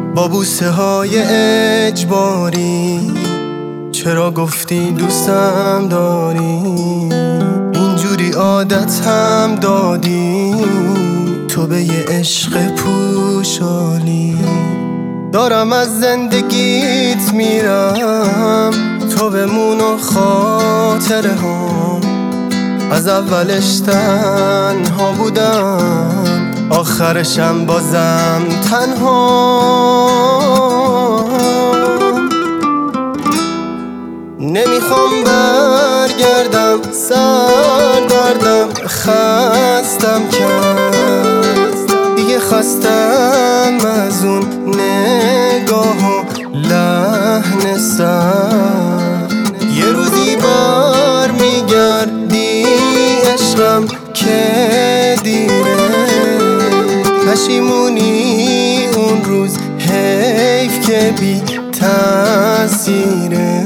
با بوسه های اجباری چرا گفتی دوستم داری؟ اینجوری عادتم دادی تو به یه عشق پوشالی. دارم از زندگیت میرم تو بمون و خاطره ها. از اولش تنها بودم آخرشم بازم تنها. نمیخوام برگردم سردردم خستم کرد دیگه خستم از اون نگاه و لحن سر. یه روزی بر میگردی عشقم که دیره پشیمونی اون روز حیف که بی تأثیره.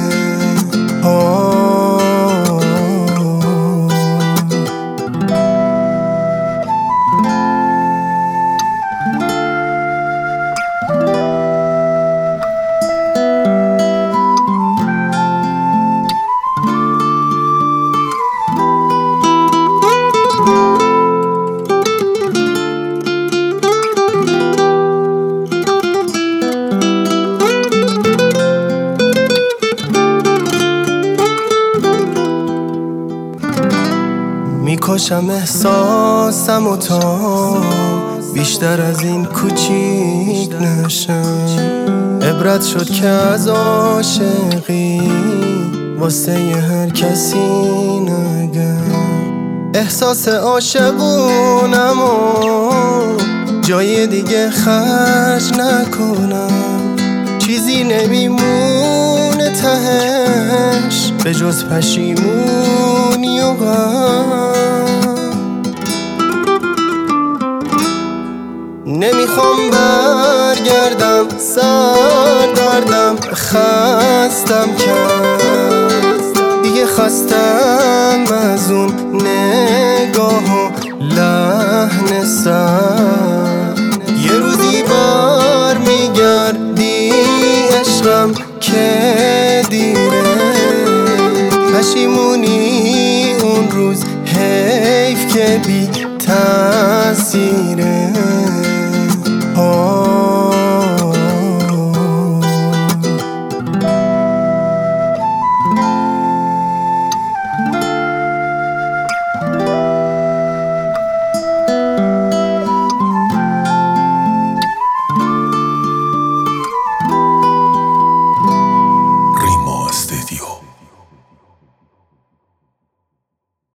میکشم احساسم و تا بیشتر از این کوچیک نشم. عبرت شد که از عاشقی واسه هر کسی نگم. احساس عاشقونم و جای دیگه خرج نکنم. چیزی نمیمونه تهش به جز پشیمونی و غم. نمیخوام برگردم سردردم خستم کرد دیگه خستم از اون نگاه و لحن سر. یه روزی بر میگردی عشقم که دیره پشیمونی اون روز حیف که بی تأثیره.